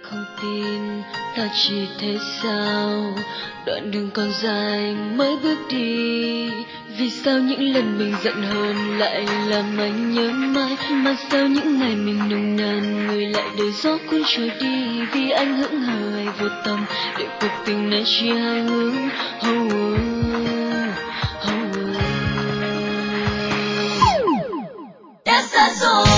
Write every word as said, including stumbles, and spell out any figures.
không tin, ta chỉ thế sao? Đoạn đường còn dài mới bước đi. Vì sao những lần mình giận hờn lại làm anh nhớ mãi? Mà sao những ngày mình nồng nàn người lại để gió cuốn trôi đi? Vì anh hững hờ hay vô tâm để cuộc tình này chia hai hướng. Oh, oh, oh, oh. Đã xa rồi.